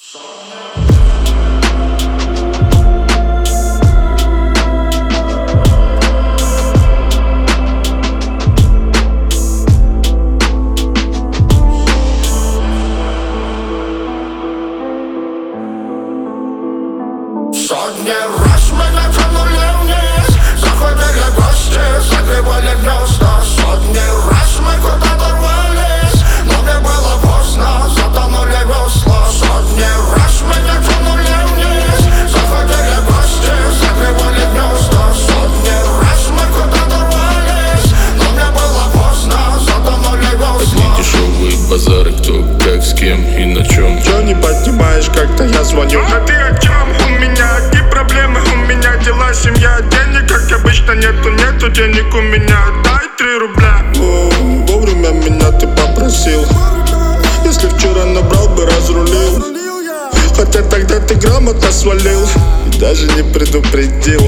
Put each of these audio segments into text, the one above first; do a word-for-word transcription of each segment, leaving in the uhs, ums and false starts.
Сотни раз меня тянули вниз, заходили гости, закрывали гнезда. Сотни раз мы куда-то рвались, но мне было поздно, затонули весла. Сотни раз меня тянули вниз, заходили гости, закрывали гнезда. Сотни раз мы куда-то рвались, но мне было поздно, затонули весла. Одни дешевые базары, кто как, с кем и на чем. Чё не поднимаешь, как-то я звоню? А ты о чем? У меня одни проблемы, у меня дела, семья. Денег, как обычно, нету, нету денег у меня. Дай три рубля. О, вовремя меня ты попросил. Если вчера набрал бы, разрулил. Хотя тогда ты грамотно свалил и даже не предупредил.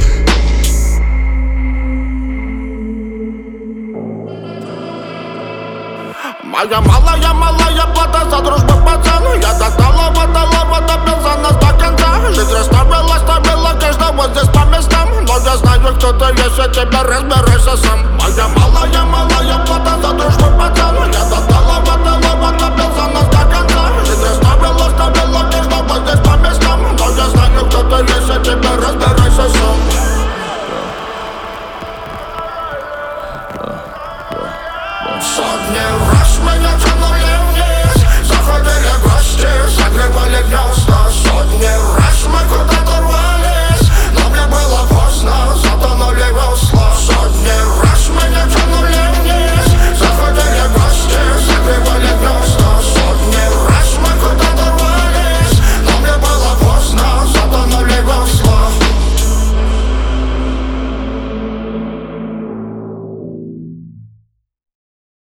Моя малая, малая плата за дружбу, пацаны. Я так